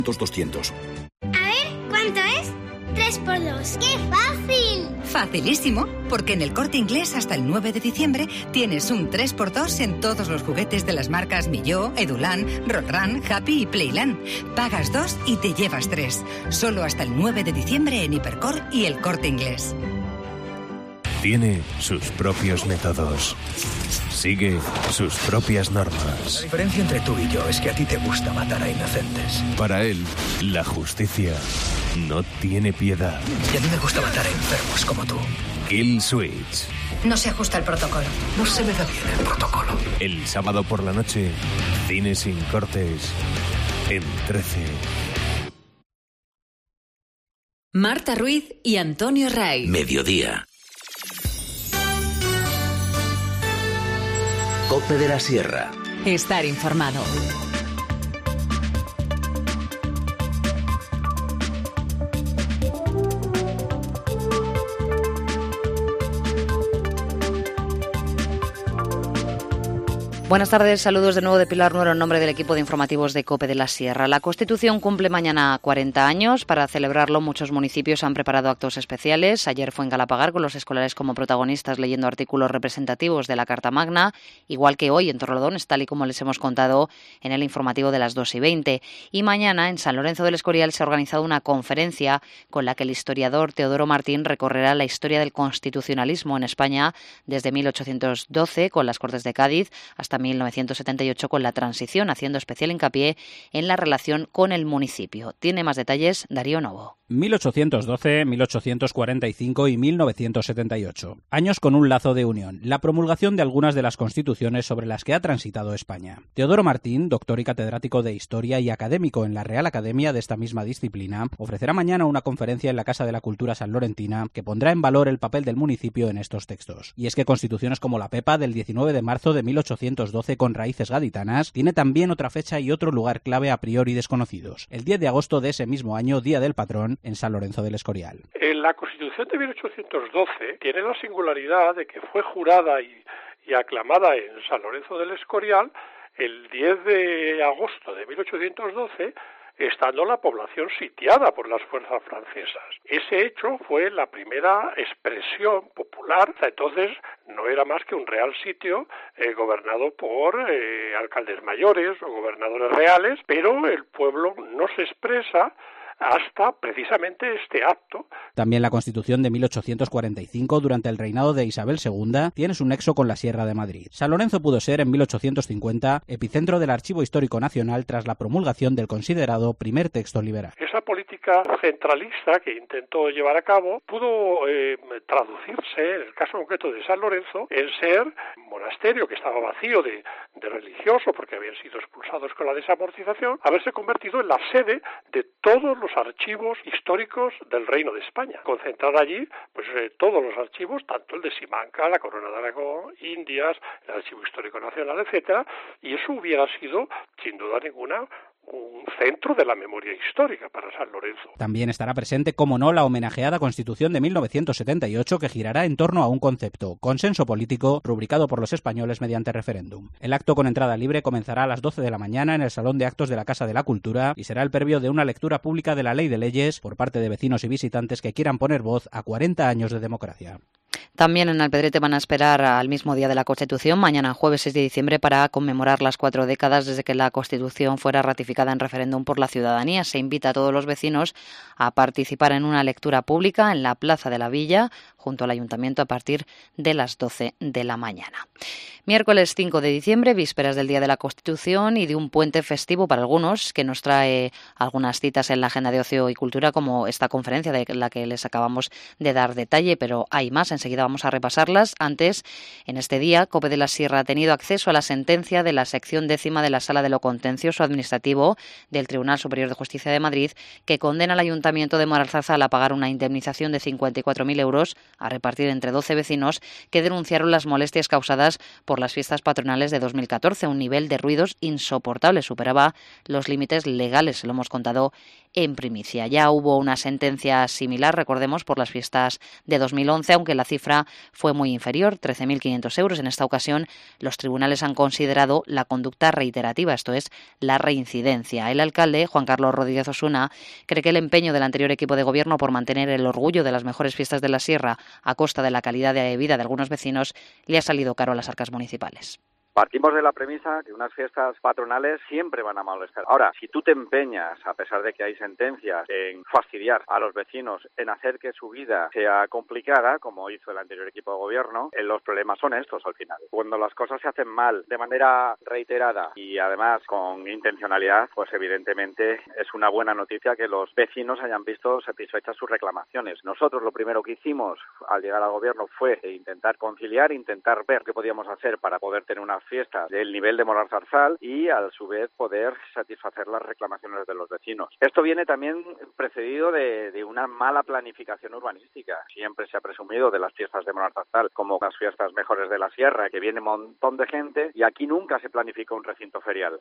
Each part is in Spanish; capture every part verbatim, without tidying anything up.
doscientos. A ver, ¿cuánto es? tres por dos. ¡Qué fácil! Facilísimo, porque en el Corte Inglés hasta el nueve de diciembre tienes un tres por dos en todos los juguetes de las marcas Milló, Edulan, Rockran, Happy y Playland. Pagas dos y te llevas tres. Solo hasta el nueve de diciembre en Hipercor y el Corte Inglés. Tiene sus propios métodos. Sigue sus propias normas. La diferencia entre tú y yo es que a ti te gusta matar a inocentes. Para él, la justicia no tiene piedad. Y a mí me gusta matar a enfermos como tú. Kill Switch. No se ajusta al protocolo. No se me da bien el protocolo. El sábado por la noche, Cine sin cortes, en trece. Marta Ruiz y Antonio Ray. Mediodía. Cope de la Sierra. Estar informado. Buenas tardes, saludos de nuevo de Pilar Nuero en nombre del equipo de informativos de COPE de la Sierra. La Constitución cumple mañana cuarenta años. Para celebrarlo, muchos municipios han preparado actos especiales. Ayer fue en Galapagar con los escolares como protagonistas leyendo artículos representativos de la Carta Magna, igual que hoy en Torrelodones, tal y como les hemos contado en el informativo de las dos y veinte. Y mañana en San Lorenzo del Escorial se ha organizado una conferencia con la que el historiador Teodoro Martín recorrerá la historia del constitucionalismo en España desde mil ochocientos doce con las Cortes de Cádiz hasta mil novecientos setenta y ocho con la transición, haciendo especial hincapié en la relación con el municipio. Tiene más detalles Darío Novo. mil ochocientos doce, mil ochocientos cuarenta y cinco y mil novecientos setenta y ocho. Años con un lazo de unión. La promulgación de algunas de las constituciones sobre las que ha transitado España. Teodoro Martín, doctor y catedrático de Historia y académico en la Real Academia de esta misma disciplina, ofrecerá mañana una conferencia en la Casa de la Cultura sanlorentina que pondrá en valor el papel del municipio en estos textos. Y es que constituciones como la Pepa del diecinueve de marzo de mil ochocientos doce con raíces gaditanas tiene también otra fecha y otro lugar clave a priori desconocidos. El diez de agosto de ese mismo año, Día del Patrón, en San Lorenzo del Escorial. La Constitución de mil ochocientos doce tiene la singularidad de que fue jurada y, y aclamada en San Lorenzo del Escorial el diez de agosto de mil ochocientos doce, estando la población sitiada por las fuerzas francesas. Ese hecho fue la primera expresión popular. Entonces no era más que un real sitio eh, gobernado por eh, alcaldes mayores o gobernadores reales, pero el pueblo no se expresa hasta precisamente este acto. También la Constitución de mil ochocientos cuarenta y cinco, durante el reinado de Isabel segunda, tiene su nexo con la Sierra de Madrid. San Lorenzo pudo ser en mil ochocientos cincuenta epicentro del Archivo Histórico Nacional tras la promulgación del considerado primer texto liberal. Esa política centralista que intentó llevar a cabo pudo eh, traducirse, en el caso concreto de San Lorenzo, en ser un monasterio que estaba vacío de, de religioso porque habían sido expulsados con la desamortización, haberse convertido en la sede de todos los archivos históricos del Reino de España. Concentrar allí pues eh, todos los archivos, tanto el de Simancas, la Corona de Aragón, Indias, el Archivo Histórico Nacional, etcétera, y eso hubiera sido, sin duda ninguna, un centro de la memoria histórica para San Lorenzo. También estará presente, como no, la homenajeada Constitución de mil novecientos setenta y ocho, que girará en torno a un concepto, consenso político, rubricado por los españoles mediante referéndum. El acto con entrada libre comenzará a las doce de la mañana en el Salón de Actos de la Casa de la Cultura y será el previo de una lectura pública de la Ley de Leyes por parte de vecinos y visitantes que quieran poner voz a cuarenta años de democracia. También en Alpedrete van a esperar al mismo día de la Constitución, mañana jueves seis de diciembre, para conmemorar las cuatro décadas desde que la Constitución fuera ratificada en referéndum por la ciudadanía. Se invita a todos los vecinos a participar en una lectura pública en la Plaza de la Villa, junto al Ayuntamiento, a partir de las doce de la mañana. Miércoles cinco de diciembre, vísperas del Día de la Constitución y de un puente festivo para algunos, que nos trae algunas citas en la agenda de ocio y cultura, como esta conferencia de la que les acabamos de dar detalle, pero hay más, enseguida vamos a repasarlas. Antes, en este día, COPE de la Sierra ha tenido acceso a la sentencia de la sección décima de la Sala de lo Contencioso Administrativo del Tribunal Superior de Justicia de Madrid, que condena al Ayuntamiento de Moralzarzal a pagar una indemnización de cincuenta y cuatro mil euros a repartir entre doce vecinos que denunciaron las molestias causadas por las fiestas patronales de dos mil catorce. Un nivel de ruidos insoportable, superaba los límites legales, se lo hemos contado en primicia. Ya hubo una sentencia similar, recordemos, por las fiestas de dos mil once, aunque la cifra fue muy inferior, trece mil quinientos euros. En esta ocasión, los tribunales han considerado la conducta reiterativa, esto es, la reincidencia. El alcalde, Juan Carlos Rodríguez Osuna, cree que el empeño del anterior equipo de gobierno por mantener el orgullo de las mejores fiestas de la Sierra a costa de la calidad de vida de algunos vecinos le ha salido caro a las arcas municipales. Partimos de la premisa que unas fiestas patronales siempre van a molestar. Ahora, si tú te empeñas, a pesar de que hay sentencias, en fastidiar a los vecinos, en hacer que su vida sea complicada, como hizo el anterior equipo de gobierno, eh, los problemas son estos al final. Cuando las cosas se hacen mal, de manera reiterada y además con intencionalidad, pues evidentemente es una buena noticia que los vecinos hayan visto satisfechas sus reclamaciones. Nosotros lo primero que hicimos al llegar al gobierno fue intentar conciliar, intentar ver qué podíamos hacer para poder tener una fiestas del nivel de Morar Zarzal y a su vez poder satisfacer las reclamaciones de los vecinos. Esto viene también precedido de, de una mala planificación urbanística. Siempre se ha presumido de las fiestas de Morar Zarzal como las fiestas mejores de la Sierra, que viene un montón de gente, y aquí nunca se planificó un recinto ferial.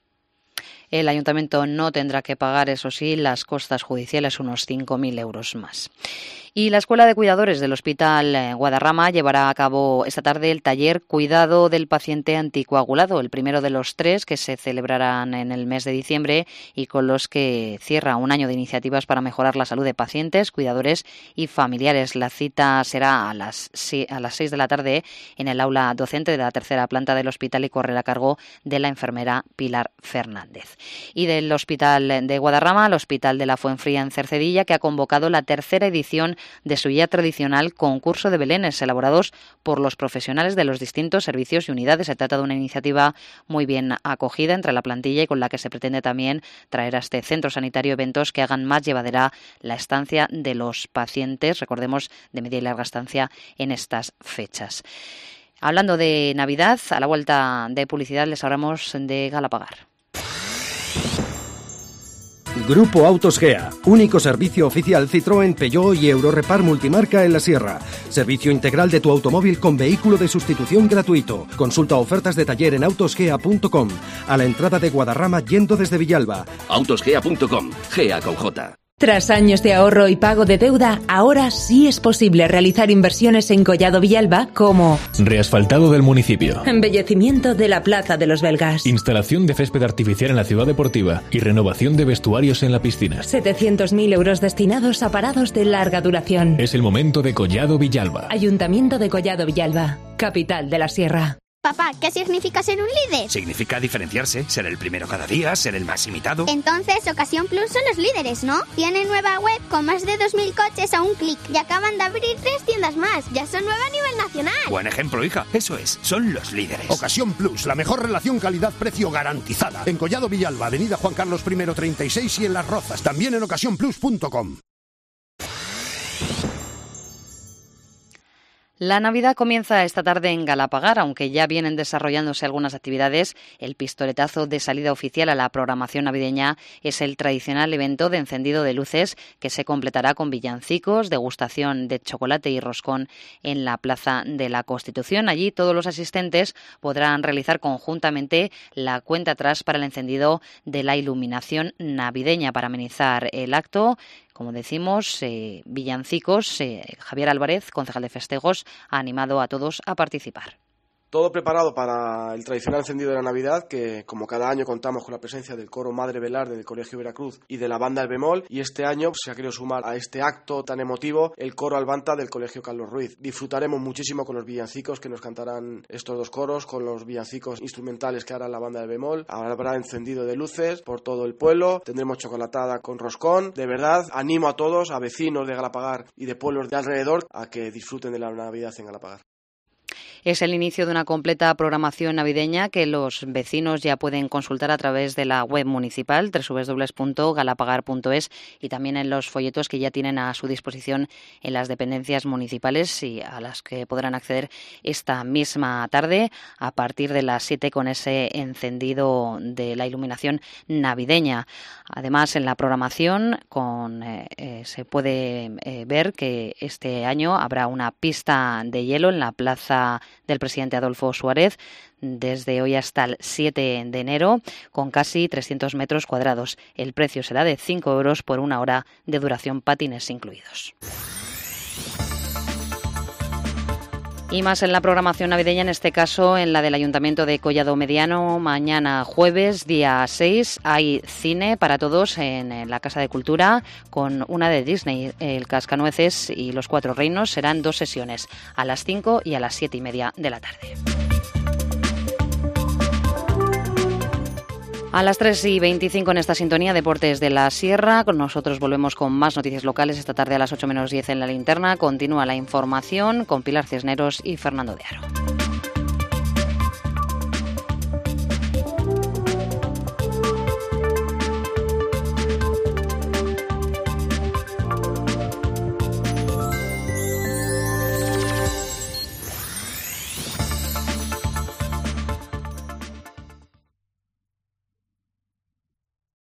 El ayuntamiento no tendrá que pagar, eso sí, las costas judiciales, unos cinco mil euros más. Y la Escuela de Cuidadores del Hospital Guadarrama llevará a cabo esta tarde el taller Cuidado del Paciente Anticoagulado, el primero de los tres que se celebrarán en el mes de diciembre y con los que cierra un año de iniciativas para mejorar la salud de pacientes, cuidadores y familiares. La cita será a las, a las seis de la tarde en el aula docente de la tercera planta del hospital y correrá a cargo de la enfermera Pilar Fernández. Y del Hospital de Guadarrama al Hospital de la Fuenfría en Cercedilla, que ha convocado la tercera edición de su ya tradicional concurso de belenes elaborados por los profesionales de los distintos servicios y unidades. Se trata de una iniciativa muy bien acogida entre la plantilla y con la que se pretende también traer a este centro sanitario eventos que hagan más llevadera la estancia de los pacientes, recordemos, de media y larga estancia en estas fechas. Hablando de Navidad, a la vuelta de publicidad les hablamos de Galapagar. Grupo Autos Gea, único servicio oficial Citroën, Peugeot y Eurorepar multimarca en la Sierra. Servicio integral de tu automóvil con vehículo de sustitución gratuito. Consulta ofertas de taller en autosgea punto com. A la entrada de Guadarrama yendo desde Villalba. autosgea punto com, Gea con J. Tras años de ahorro y pago de deuda, ahora sí es posible realizar inversiones en Collado Villalba como reasfaltado del municipio, embellecimiento de la Plaza de los Belgas, instalación de césped artificial en la ciudad deportiva y renovación de vestuarios en la piscina. setecientos mil euros destinados a parados de larga duración. Es el momento de Collado Villalba. Ayuntamiento de Collado Villalba, capital de la Sierra. Papá, ¿qué significa ser un líder? Significa diferenciarse, ser el primero cada día, ser el más imitado. Entonces, Ocasión Plus son los líderes, ¿no? Tienen nueva web con más de dos mil coches a un clic y acaban de abrir tres tiendas más. Ya son nueve a nivel nacional. Buen ejemplo, hija. Eso es, son los líderes. Ocasión Plus, la mejor relación calidad-precio garantizada. En Collado Villalba, avenida Juan Carlos primero treinta y seis y en Las Rozas. También en ocasión plus punto com. La Navidad comienza esta tarde en Galapagar, aunque ya vienen desarrollándose algunas actividades. El pistoletazo de salida oficial a la programación navideña es el tradicional evento de encendido de luces que se completará con villancicos, degustación de chocolate y roscón en la Plaza de la Constitución. Allí todos los asistentes podrán realizar conjuntamente la cuenta atrás para el encendido de la iluminación navideña. Para amenizar el acto, como decimos, eh, villancicos, eh, Javier Álvarez, concejal de festejos, ha animado a todos a participar. Todo preparado para el tradicional encendido de la Navidad, que como cada año contamos con la presencia del coro Madre Velarde del Colegio Veracruz y de la banda El Bemol, y este año pues, se ha querido sumar a este acto tan emotivo el coro Albanta del Colegio Carlos Ruiz. Disfrutaremos muchísimo con los villancicos que nos cantarán estos dos coros, con los villancicos instrumentales que hará la banda El Bemol. Habrá encendido de luces por todo el pueblo, tendremos chocolatada con roscón. De verdad, animo a todos, a vecinos de Galapagar y de pueblos de alrededor, a que disfruten de la Navidad en Galapagar. Es el inicio de una completa programación navideña que los vecinos ya pueden consultar a través de la web municipal doble u doble u doble u punto galapagar punto es y también en los folletos que ya tienen a su disposición en las dependencias municipales y a las que podrán acceder esta misma tarde a partir de las siete con ese encendido de la iluminación navideña. Además, en la programación con, eh, eh, se puede eh, ver que este año habrá una pista de hielo en la plaza del presidente Adolfo Suárez desde hoy hasta el siete de enero con casi trescientos metros cuadrados. El precio será de cinco euros por una hora de duración, patines incluidos. Y más en la programación navideña, en este caso en la del Ayuntamiento de Collado Mediano. Mañana jueves, día seis, hay cine para todos en la Casa de Cultura con una de Disney. El Cascanueces y los Cuatro Reinos serán dos sesiones, a las cinco y a las siete y media de la tarde. A las tres y veinticinco en esta sintonía, Deportes de la Sierra. Con nosotros volvemos con más noticias locales esta tarde a las ocho menos diez en La Linterna. Continúa la información con Pilar Cisneros y Fernando de Aro.